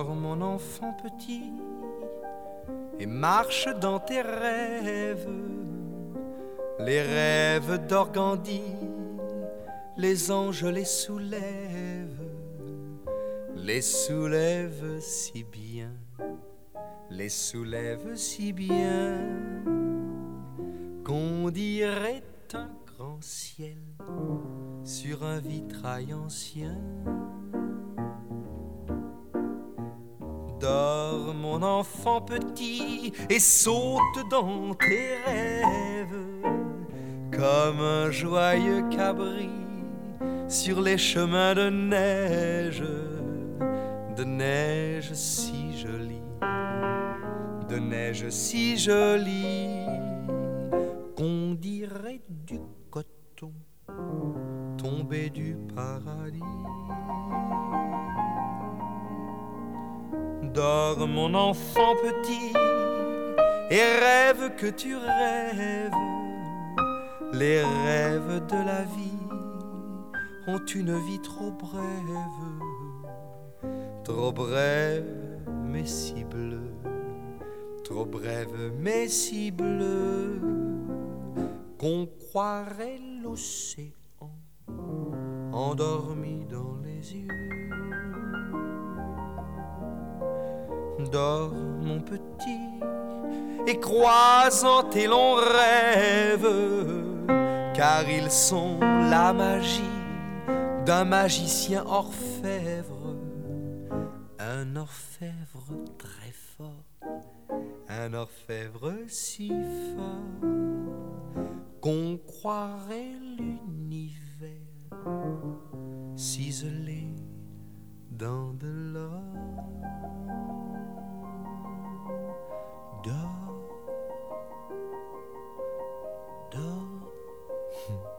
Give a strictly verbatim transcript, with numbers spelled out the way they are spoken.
Dors mon enfant petit et marche dans tes rêves, les rêves d'Organdi, les anges les soulèvent, les soulèvent si bien, les soulèvent si bien, qu'on dirait un grand ciel sur un vitrail ancien. Dors mon enfant petit et saute dans tes rêves comme un joyeux cabri sur les chemins de neige, de neige si jolie, de neige si jolie, qu'on dirait du coton tombé du paradis. Dors mon enfant petit et rêve que tu rêves. Les rêves de la vie ont une vie trop brève, trop brève mais si bleue, trop brève mais si bleue, qu'on croirait l'océan endormi dans les yeux. Dors mon petit et crois en tes longs rêves, car ils sont la magie d'un magicien orfèvre, un orfèvre très fort, un orfèvre si fort, qu'on croirait l'univers ciselé dans de l'or. Dors, dors.